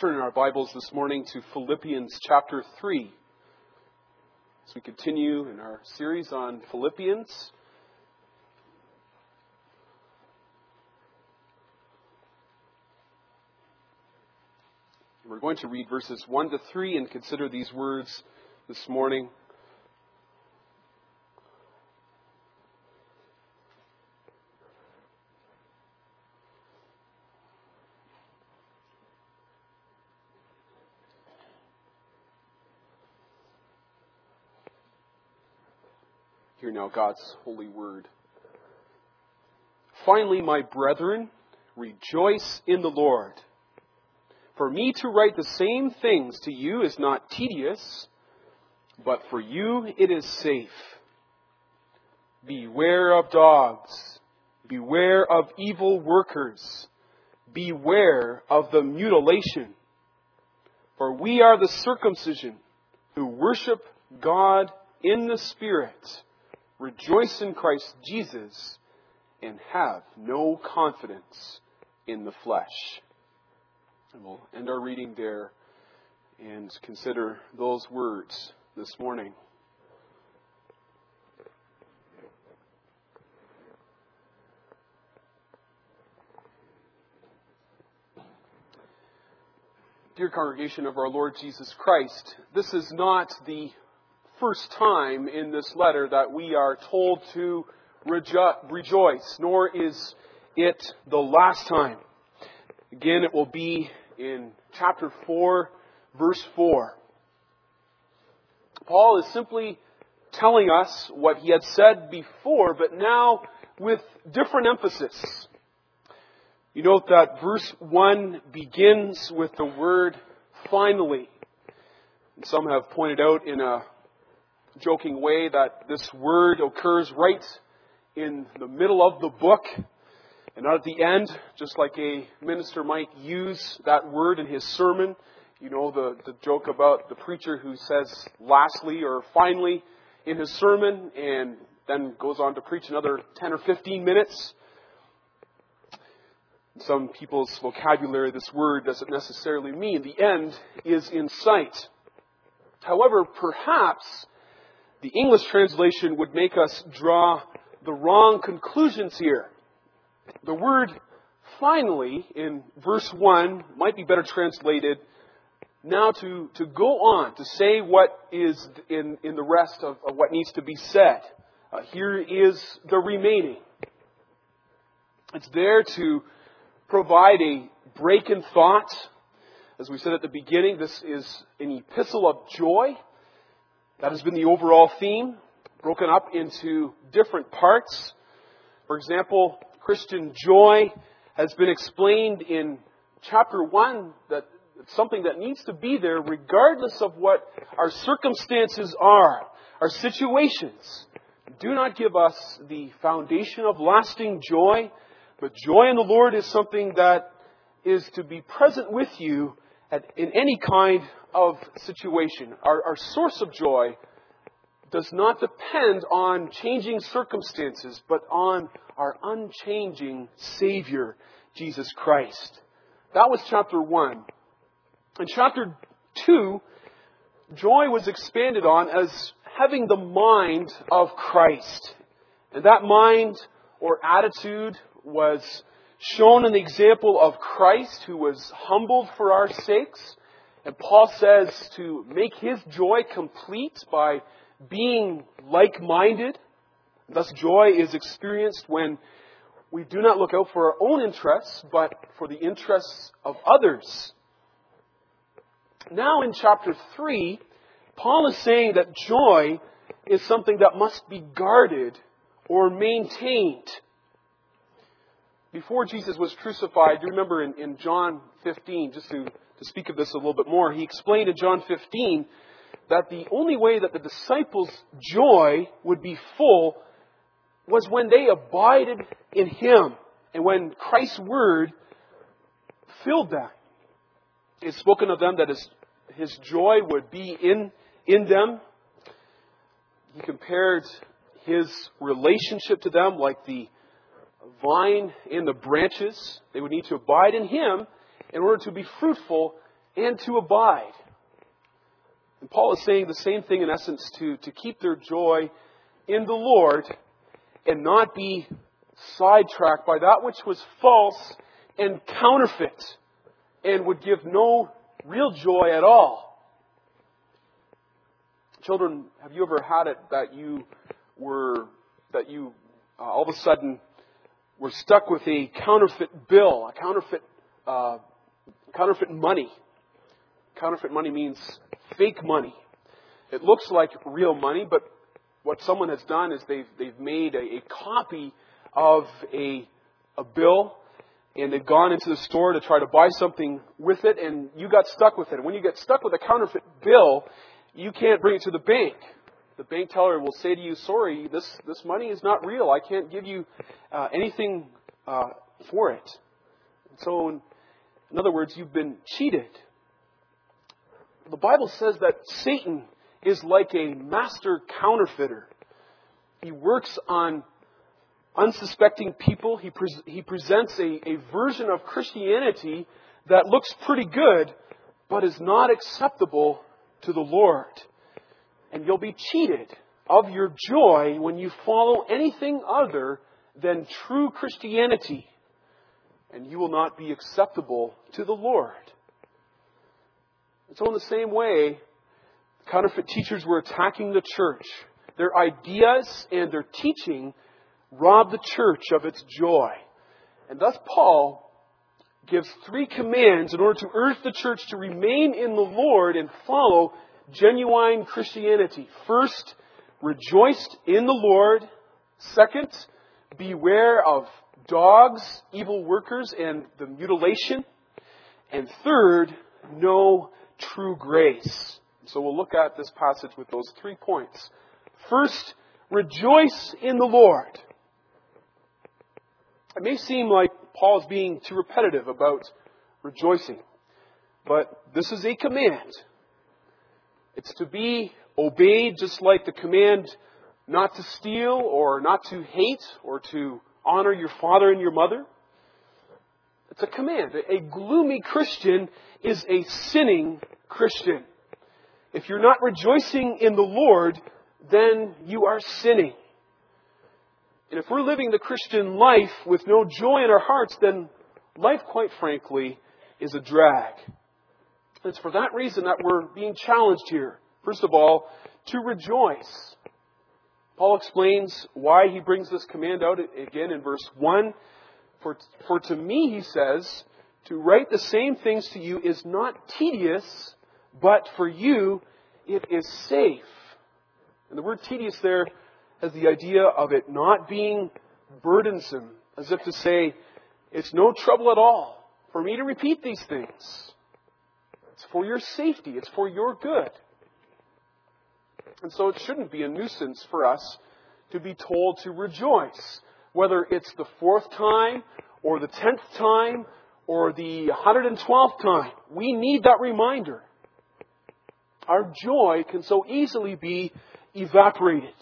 Turn in our Bibles this morning to Philippians chapter 3. As we continue in our series on Philippians, we're going to read verses 1 to 3 and consider these words this morning. Hear now God's holy word. Finally, my brethren, rejoice in the Lord. For me to write the same things to you is not tedious, but for you it is safe. Beware of dogs. Beware of evil workers. Beware of the mutilation. For we are the circumcision who worship God in the Spirit, rejoice in Christ Jesus, and have no confidence in the flesh. And we'll end our reading there and consider those words this morning. Dear congregation of our Lord Jesus Christ, this is not the first time in this letter that we are told to rejoice, nor is it the last time. Again, it will be in chapter 4, verse 4. Paul is simply telling us what he had said before, but now with different emphasis. You note that verse 1 begins with the word finally. And some have pointed out in a joking way that this word occurs right in the middle of the book and not at the end, just like a minister might use that word in his sermon. You know the joke about the preacher who says lastly or finally in his sermon and then goes on to preach another 10 or 15 minutes. In some people's vocabulary, this word doesn't necessarily mean the end is in sight. However, perhaps the English translation would make us draw the wrong conclusions here. The word finally in verse 1 might be better translated now to go on, to say what is in the rest of what needs to be said. Here is the remaining. It's there to provide a break in thought. As we said at the beginning, this is an epistle of joy. That has been the overall theme, broken up into different parts. For example, Christian joy has been explained in chapter 1 that it's something that needs to be there regardless of what our circumstances are, our situations. Do not give us the foundation of lasting joy, but joy in the Lord is something that is to be present with you in any kind of situation. Our source of joy does not depend on changing circumstances, but on our unchanging Savior, Jesus Christ. That was chapter 1. In chapter 2, joy was expanded on as having the mind of Christ. And that mind or attitude was shown in the example of Christ, who was humbled for our sakes. And Paul says to make his joy complete by being like-minded. Thus, joy is experienced when we do not look out for our own interests, but for the interests of others. Now in chapter 3, Paul is saying that joy is something that must be guarded or maintained. Before Jesus was crucified, you remember in John 15, just to speak of this a little bit more, he explained in John 15 that the only way that the disciples' joy would be full was when they abided in Him and when Christ's Word filled them. It's spoken of them that His joy would be in them. He compared His relationship to them like the vine and the branches. They would need to abide in Him in order to be fruitful and to abide. And Paul is saying the same thing in essence to keep their joy in the Lord and not be sidetracked by that which was false and counterfeit and would give no real joy at all. Children, have you ever had it that you all of a sudden were stuck with a counterfeit bill, a counterfeit money? Counterfeit money means fake money. It looks like real money, but what someone has done is they've made a copy of a bill, and they've gone into the store to try to buy something with it, and you got stuck with it. And when you get stuck with a counterfeit bill, you can't bring it to the bank. The bank teller will say to you, sorry, this money is not real. I can't give you anything for it. So, in other words, you've been cheated. The Bible says that Satan is like a master counterfeiter. He works on unsuspecting people. He presents a version of Christianity that looks pretty good, but is not acceptable to the Lord. And you'll be cheated of your joy when you follow anything other than true Christianity. And you will not be acceptable to the Lord. And so in the same way, counterfeit teachers were attacking the church. Their ideas and their teaching robbed the church of its joy. And thus Paul gives 3 commands in order to urge the church to remain in the Lord and follow genuine Christianity. First, rejoice in the Lord. Second, beware of dogs, evil workers, and the mutilation. And third, know true grace. So we'll look at this passage with those 3 points. First, rejoice in the Lord. It may seem like Paul is being too repetitive about rejoicing, but this is a command. It's to be obeyed just like the command not to steal or not to hate or to honor your father and your mother. It's a command. A gloomy Christian is a sinning Christian. If you're not rejoicing in the Lord, then you are sinning. And if we're living the Christian life with no joy in our hearts, then life, quite frankly, is a drag. It's for that reason that we're being challenged here. First of all, to rejoice. Paul explains why he brings this command out again in verse 1. For to me, he says, to write the same things to you is not tedious, but for you it is safe. And the word tedious there has the idea of it not being burdensome, as if to say, it's no trouble at all for me to repeat these things. It's for your safety. It's for your good. And so it shouldn't be a nuisance for us to be told to rejoice, whether it's the 4th time or the 10th time or the 112th time. We need that reminder. Our joy can so easily be evaporated.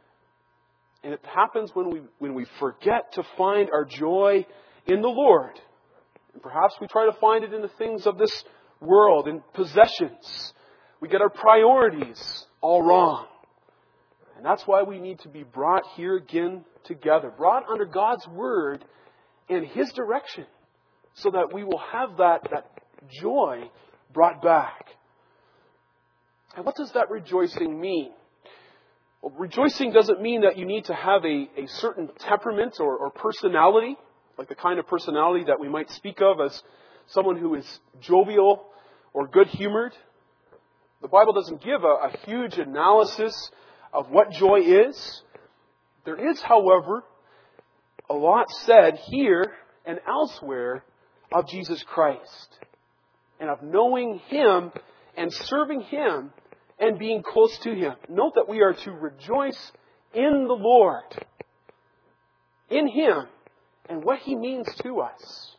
And it happens when we forget to find our joy in the Lord. And perhaps we try to find it in the things of this world, in possessions. We get our priorities all wrong. And that's why we need to be brought here again together, brought under God's Word and His direction, so that we will have that joy brought back. And what does that rejoicing mean? Well, rejoicing doesn't mean that you need to have a certain temperament or personality, like the kind of personality that we might speak of as someone who is jovial or good-humored. The Bible doesn't give a huge analysis of what joy is. There is, however, a lot said here and elsewhere of Jesus Christ and of knowing Him and serving Him and being close to Him. Note that we are to rejoice in the Lord, in Him, and what He means to us.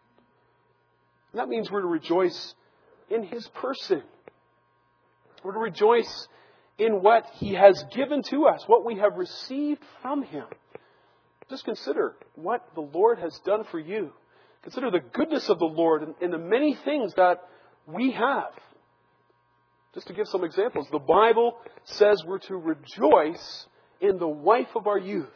And that means we're to rejoice in His person. We're to rejoice in what He has given to us, what we have received from Him. Just consider what the Lord has done for you. Consider the goodness of the Lord and the many things that we have. Just to give some examples, the Bible says we're to rejoice in the wife of our youth.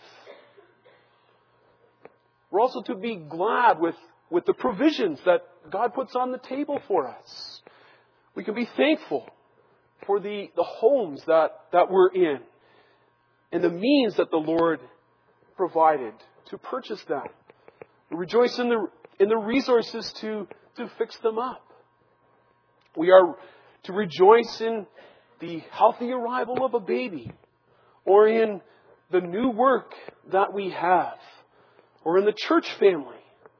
We're also to be glad with the provisions that God puts on the table for us. We can be thankful for the homes that we're in and the means that the Lord provided to purchase them. We rejoice in the resources to fix them up. We are to rejoice in the healthy arrival of a baby, or in the new work that we have, or in the church family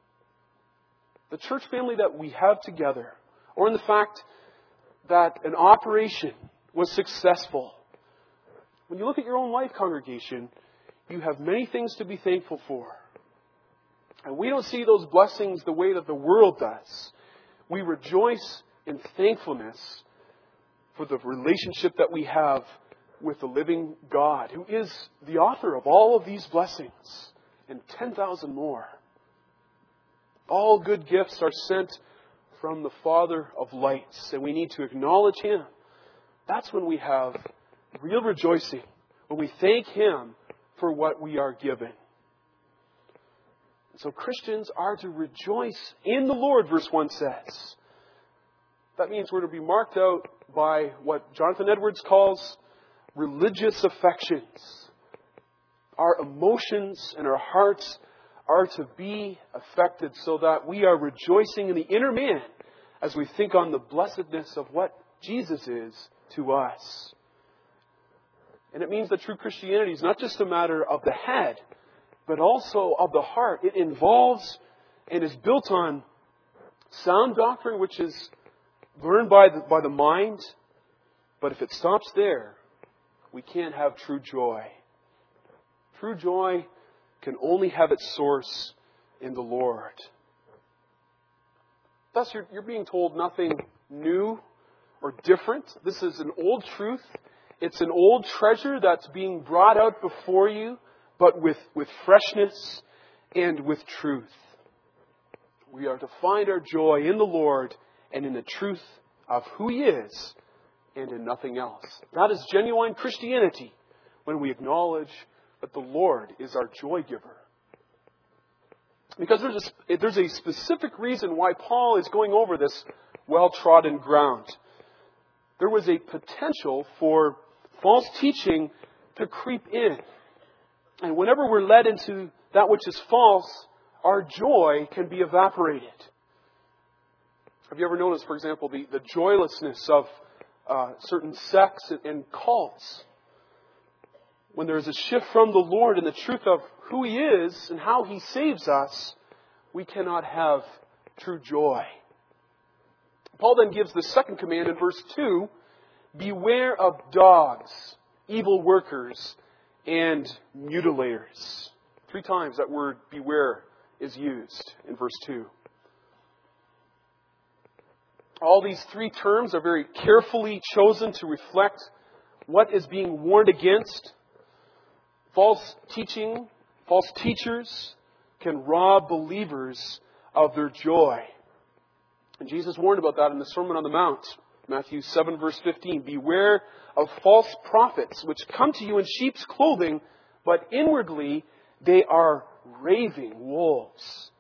that we have together, or in the fact that an operation was successful. When you look at your own life, congregation, you have many things to be thankful for. And we don't see those blessings the way that the world does. We rejoice in thankfulness for the relationship that we have with the living God, who is the author of all of these blessings and 10,000 more. All good gifts are sent from the Father of lights, and we need to acknowledge Him. That's when we have real rejoicing, when we thank Him for what we are given. So Christians are to rejoice in the Lord, verse 1 says. That means we're to be marked out by what Jonathan Edwards calls religious affections. Our emotions and our hearts are to be affected so that we are rejoicing in the inner man as we think on the blessedness of what Jesus is to us. And it means that true Christianity is not just a matter of the head, but also of the heart. It involves and is built on sound doctrine, which is learned by the mind. But if it stops there, we can't have true joy. True joy can only have its source in the Lord. Thus, you're being told nothing new or different. This is an old truth. It's an old treasure that's being brought out before you, but with freshness and with truth. We are to find our joy in the Lord and in the truth of who He is and in nothing else. That is genuine Christianity, when we acknowledge that the Lord is our joy giver. Because there's a specific reason why Paul is going over this well-trodden ground. There was a potential for false teaching to creep in. And whenever we're led into that which is false, our joy can be evaporated. Have you ever noticed, for example, the joylessness of certain sects and cults? When there is a shift from the Lord and the truth of who He is and how He saves us, we cannot have true joy. Paul then gives the second command in verse 2, beware of dogs, evil workers, and mutilators. 3 times that word beware is used in verse 2. All these 3 terms are very carefully chosen to reflect what is being warned against. False teaching, false teachers can rob believers of their joy. And Jesus warned about that in the Sermon on the Mount. Matthew 7 verse 15. Beware of false prophets which come to you in sheep's clothing, but inwardly they are raving wolves.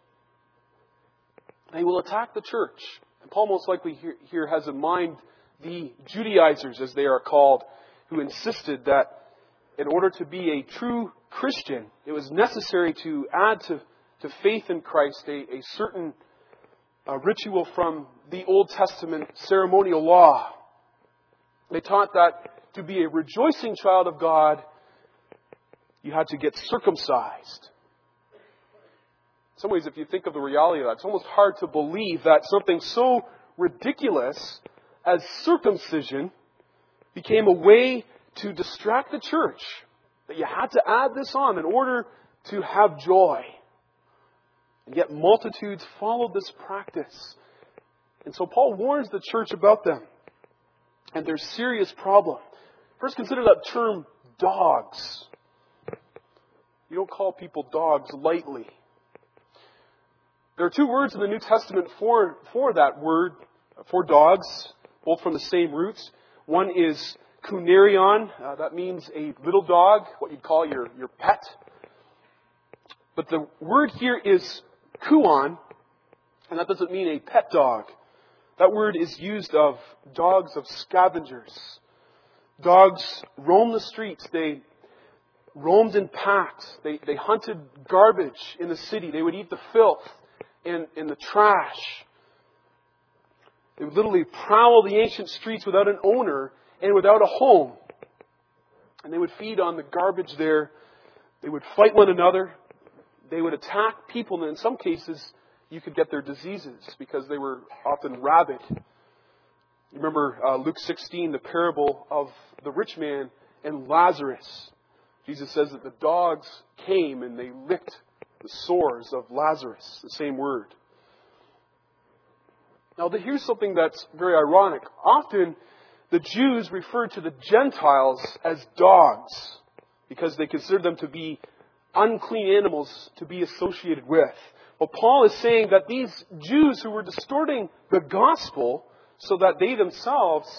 They will attack the church. And Paul most likely here has in mind the Judaizers, as they are called, who insisted that in order to be a true Christian, it was necessary to add to faith in Christ a certain ritual from the Old Testament ceremonial law. They taught that to be a rejoicing child of God, you had to get circumcised. In some ways, if you think of the reality of that, it's almost hard to believe that something so ridiculous as circumcision became a way to distract the church, that you had to add this on in order to have joy. And yet multitudes followed this practice. And so Paul warns the church about them and their serious problem. First, consider that term dogs. You don't call people dogs lightly. There are 2 words in the New Testament for that word for dogs, both from the same roots. One is kunarion. That means a little dog, what you'd call your pet. But the word here is kuon, and that doesn't mean a pet dog. That word is used of dogs of scavengers. Dogs roam the streets. They roamed in packs. They hunted garbage in the city. They would eat the filth and the trash. They would literally prowl the ancient streets without an owner and without a home. And they would feed on the garbage there. They would fight one another. They would attack people, and in some cases, you could get their diseases because they were often rabid. You remember Luke 16, the parable of the rich man and Lazarus. Jesus says that the dogs came and they licked the sores of Lazarus, the same word. Now, here's something that's very ironic. Often, the Jews referred to the Gentiles as dogs because they considered them to be unclean animals to be associated with. Well, Paul is saying that these Jews who were distorting the gospel so that they themselves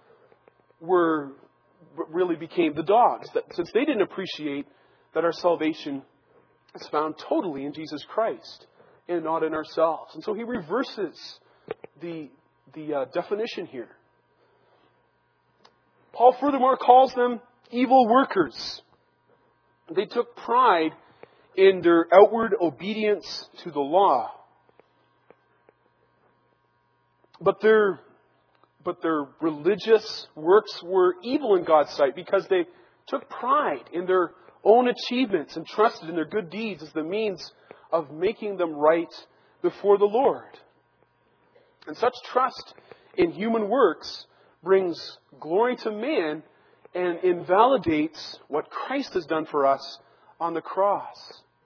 really became the dogs. That since they didn't appreciate that our salvation is found totally in Jesus Christ and not in ourselves. And so he reverses the definition here. Paul furthermore calls them evil workers. They took pride in their outward obedience to the law. But their religious works were evil in God's sight because they took pride in their own achievements and trusted in their good deeds as the means of making them right before the Lord. And such trust in human works brings glory to man and invalidates what Christ has done for us on the cross.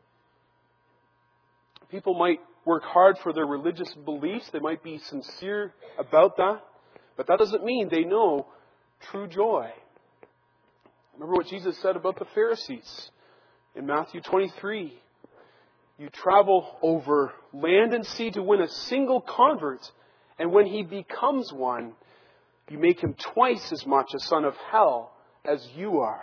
People might work hard for their religious beliefs. They might be sincere about that. But that doesn't mean they know true joy. Remember what Jesus said about the Pharisees in Matthew 23. You travel over land and sea to win a single convert, and when he becomes one, you make him twice as much a son of hell as you are.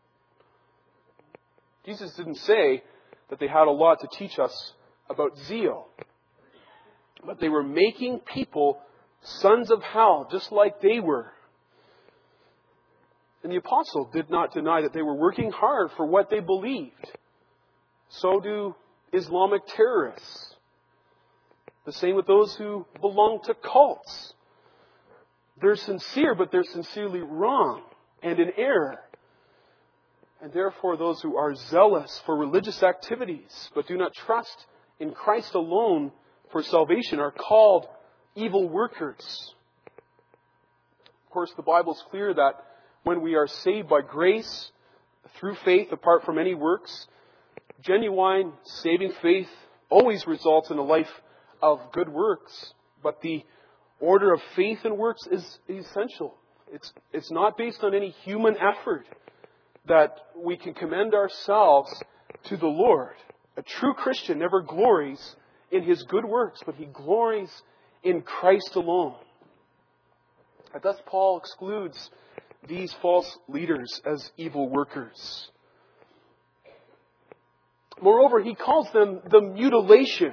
Jesus didn't say that they had a lot to teach us about zeal, but they were making people sons of hell just like they were. And the apostle did not deny that they were working hard for what they believed. So do Islamic terrorists. The same with those who belong to cults. They're sincere, but they're sincerely wrong and in error. And therefore, those who are zealous for religious activities, but do not trust in Christ alone for salvation, are called evil workers. Of course, the Bible is clear that when we are saved by grace, through faith, apart from any works, genuine saving faith always results in a life of good works. But the order of faith and works is essential. It's not based on any human effort that we can commend ourselves to the Lord. A true Christian never glories in his good works, but he glories in Christ alone. And thus Paul excludes these false leaders as evil workers. Moreover, he calls them the mutilation.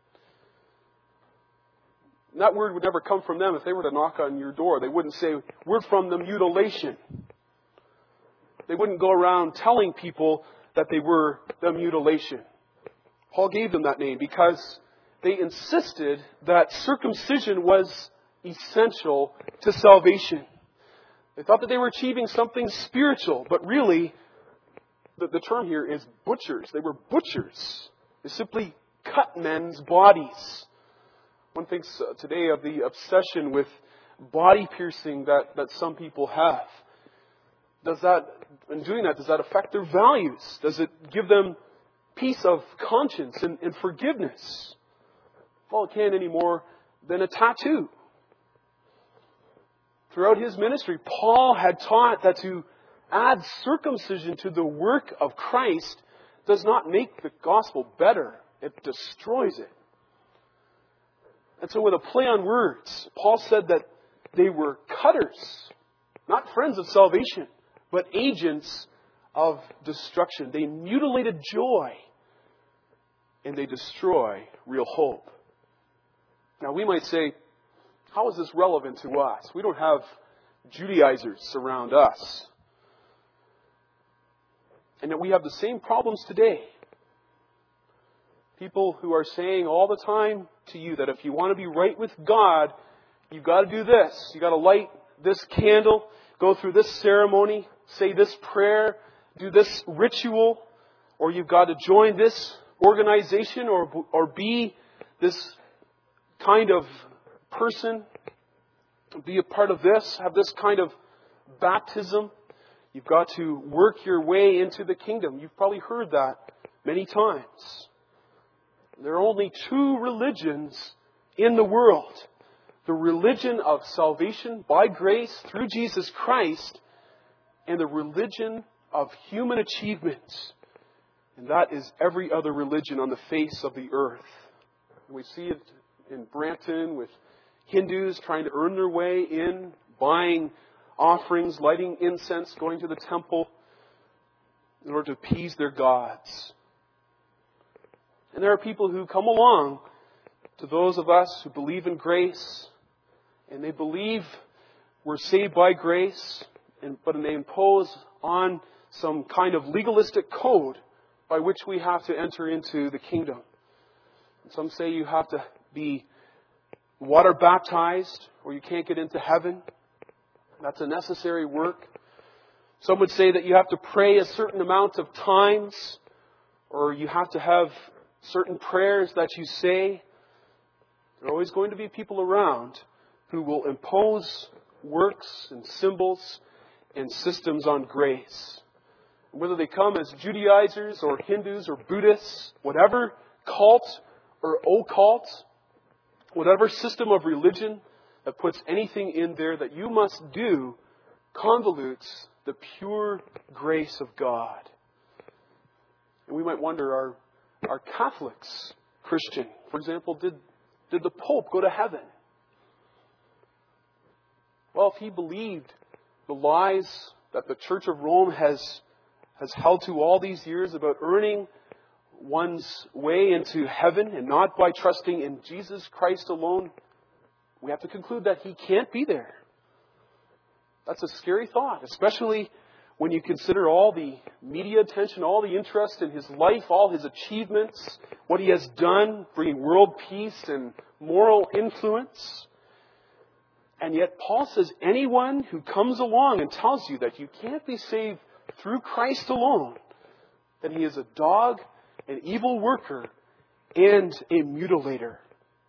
And that word would never come from them. If they were to knock on your door, they wouldn't say, "We're from the mutilation." They wouldn't go around telling people that they were the mutilation. Paul gave them that name because they insisted that circumcision was essential to salvation. They thought that they were achieving something spiritual, but really, the term here is butchers. They were butchers. They simply cut men's bodies. One thinks today of the obsession with body piercing that some people have. In doing that, does that affect their values? Does it give them peace of conscience and forgiveness? Well, it can't any more than a tattoo. Throughout his ministry, Paul had taught that to add circumcision to the work of Christ does not make the gospel better. It destroys it. And so with a play on words, Paul said that they were cutters, not friends of salvation, but agents of destruction. They mutilated joy, and they destroy real hope. Now we might say, how is this relevant to us? We don't have Judaizers around us. And yet we have the same problems today. People who are saying all the time to you that if you want to be right with God, you've got to do this. You've got to light this candle, go through this ceremony, say this prayer, do this ritual, or you've got to join this organization or be this kind of person, be a part of this, have this kind of baptism. You've got to work your way into the kingdom. You've probably heard that many times. There are only two religions in the world. The religion of salvation by grace through Jesus Christ, and the religion of human achievements. And that is every other religion on the face of the earth. We see it in Brampton with Hindus trying to earn their way in, buying offerings, lighting incense, going to the temple in order to appease their gods. And there are people who come along to those of us who believe in grace, and they believe we're saved by grace, but they impose on some kind of legalistic code by which we have to enter into the kingdom. And some say you have to be water baptized or you can't get into heaven. That's a necessary work. Some would say that you have to pray a certain amount of times, or you have to have certain prayers that you say. There are always going to be people around who will impose works and symbols and systems on grace. Whether they come as Judaizers or Hindus or Buddhists, whatever cult or occult, whatever system of religion that puts anything in there that you must do convolutes the pure grace of God. And we might wonder, are Catholics Christian? For example, did the Pope go to heaven? Well, if he believed the lies that the Church of Rome has held to all these years about earning one's way into heaven and not by trusting in Jesus Christ alone, we have to conclude that he can't be there. That's a scary thought, especially when you consider all the media attention, all the interest in his life, all his achievements, what he has done, bringing world peace and moral influence. And yet Paul says anyone who comes along and tells you that you can't be saved through Christ alone, that he is a dog, an evil worker, and a mutilator.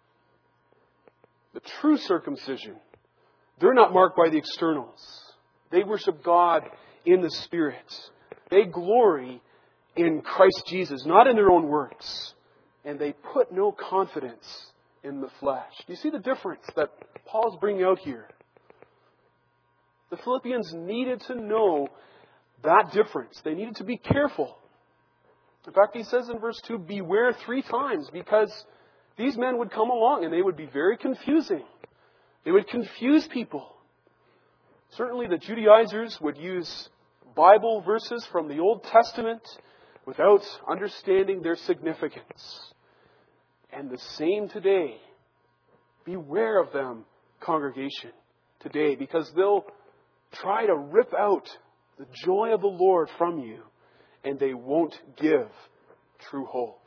The true circumcision, they're not marked by the externals. They worship God in the Spirit. They glory in Christ Jesus, not in their own works. And they put no confidence in the flesh. Do you see the difference that Paul's bringing out here? The Philippians needed to know that difference. They needed to be careful. In fact, he says in verse 2, beware 3 times, because these men would come along and they would be very confusing. They would confuse people. Certainly the Judaizers would use Bible verses from the Old Testament without understanding their significance. And the same today. Beware of them, congregation, today, because they'll try to rip out the joy of the Lord from you, and they won't give true hope.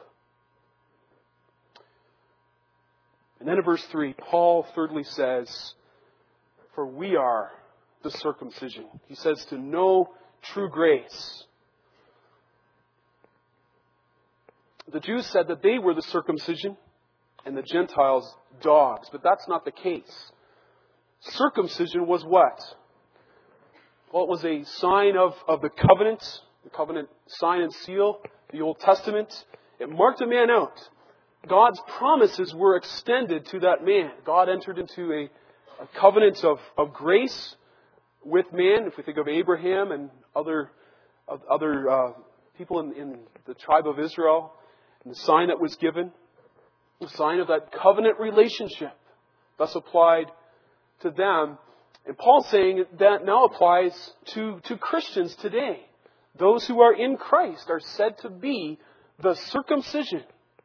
And then in verse 3, Paul thirdly says, for we are the circumcision. He says to know true grace. The Jews said that they were the circumcision and the Gentiles dogs, but that's not the case. Circumcision was what? Well, it was a sign of the covenant sign and seal, the Old Testament. It marked a man out. God's promises were extended to that man. God entered into a covenant of grace with man. If we think of Abraham and other people in the tribe of Israel, and the sign that was given. A sign of that covenant relationship, thus applied to them. And Paul's saying that now applies to Christians today. Those who are in Christ are said to be the circumcision.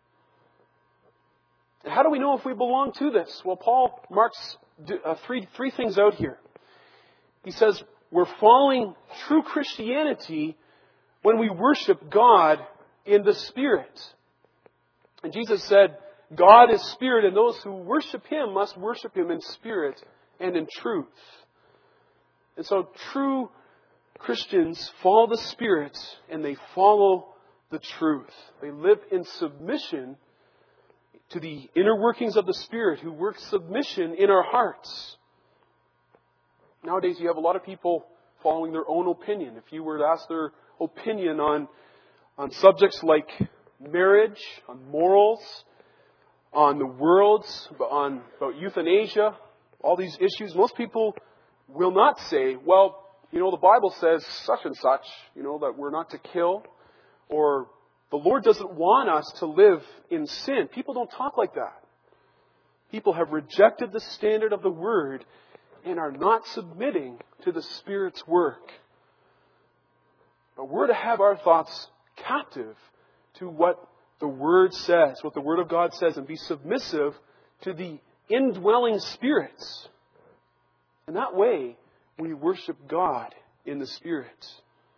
And how do we know if we belong to this? Well, Paul marks three things out here. He says we're following true Christianity when we worship God in the Spirit. And Jesus said, God is Spirit, and those who worship Him must worship Him in spirit and in truth. And so true Christians follow the Spirit and they follow the truth. They live in submission to the inner workings of the Spirit who works submission in our hearts. Nowadays you have a lot of people following their own opinion. If you were to ask their opinion on subjects like marriage, on morals, on the world, about euthanasia, all these issues, most people will not say, well, the Bible says such and such, that we're not to kill, or the Lord doesn't want us to live in sin. People don't talk like that. People have rejected the standard of the Word and are not submitting to the Spirit's work. But we're to have our thoughts captive to what the Word says, what the Word of God says, and be submissive to the indwelling spirits. In that way, we worship God in the Spirit.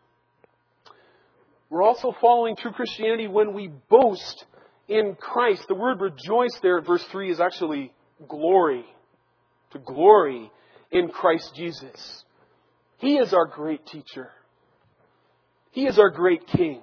We're also following true Christianity when we boast in Christ. The word rejoice there at verse 3 is actually glory. To glory in Christ Jesus. He is our great teacher. He is our great King.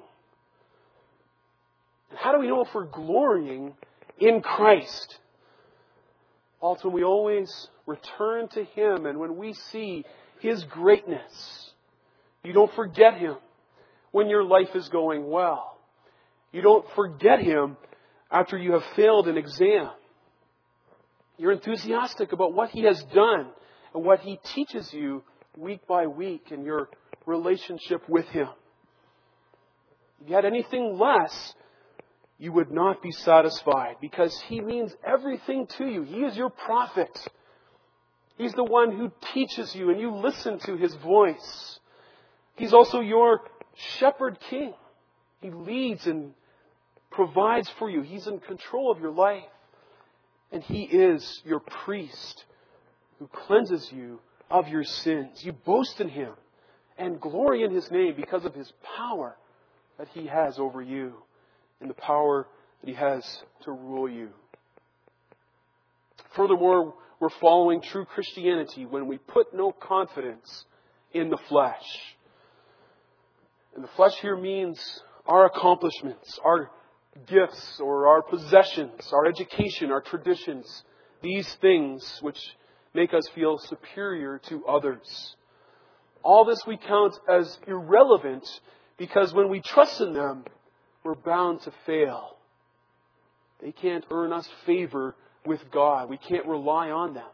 And how do we know if we're glorying in Christ? Well, it's when we always return to Him and when we see His greatness. You don't forget Him when your life is going well. You don't forget Him after you have failed an exam. You're enthusiastic about what He has done and what He teaches you week by week in your relationship with Him. If you had anything less, you would not be satisfied because He means everything to you. He is your prophet. He's the one who teaches you and you listen to His voice. He's also your shepherd king. He leads and provides for you. He's in control of your life. And He is your priest who cleanses you of your sins. You boast in Him and glory in His name because of His power that He has over you and the power that He has to rule you. Furthermore, we're following true Christianity when we put no confidence in the flesh. And the flesh here means our accomplishments, our gifts or our possessions, our education, our traditions, these things which make us feel superior to others. All this we count as irrelevant because when we trust in them, we're bound to fail. They can't earn us favor with God. We can't rely on them.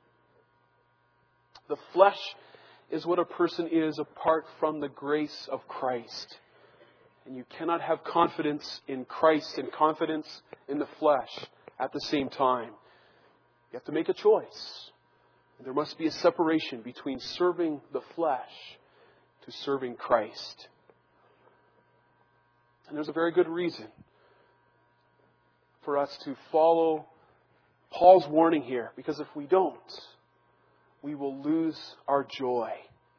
The flesh is what a person is apart from the grace of Christ. And you cannot have confidence in Christ and confidence in the flesh at the same time. You have to make a choice. There must be a separation between serving the flesh to serving Christ. And there's a very good reason for us to follow Paul's warning here. Because if we don't, we will lose our joy.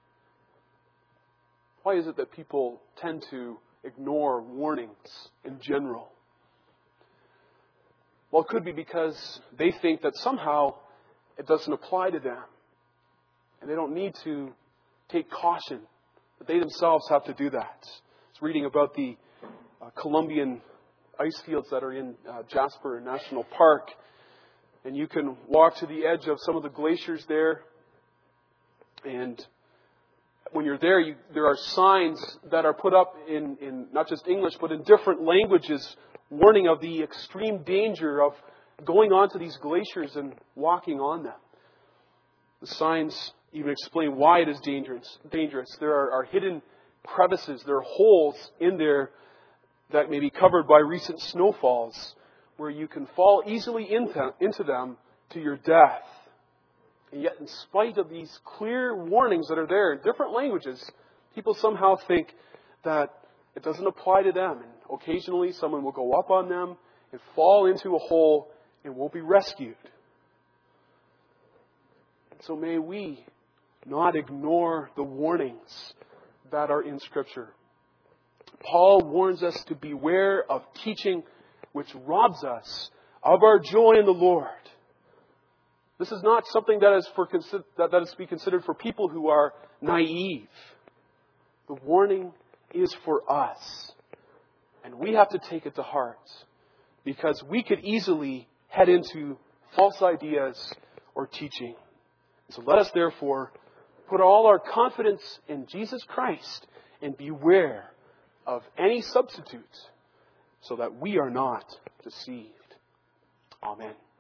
Why is it that people tend to ignore warnings in general? Well, it could be because they think that somehow it doesn't apply to them. And they don't need to take caution. That they themselves have to do that. I was reading about the Colombian ice fields that are in Jasper National Park. And you can walk to the edge of some of the glaciers there. And when you're there, there are signs that are put up in not just English, but in different languages, warning of the extreme danger of going onto these glaciers and walking on them. The signs even explain why it is dangerous. There are hidden crevices, there are holes in there that may be covered by recent snowfalls, where you can fall easily into them to your death. And yet, in spite of these clear warnings that are there in different languages, people somehow think that it doesn't apply to them. And occasionally someone will go up on them and fall into a hole and won't be rescued. So may we not ignore the warnings that are in Scripture. Paul warns us to beware of teaching which robs us of our joy in the Lord. This is not something that is to be considered for people who are naive. The warning is for us. And we have to take it to heart, because we could easily head into false ideas or teaching. So let us therefore put all our confidence in Jesus Christ and beware of any substitute so that we are not deceived. Amen.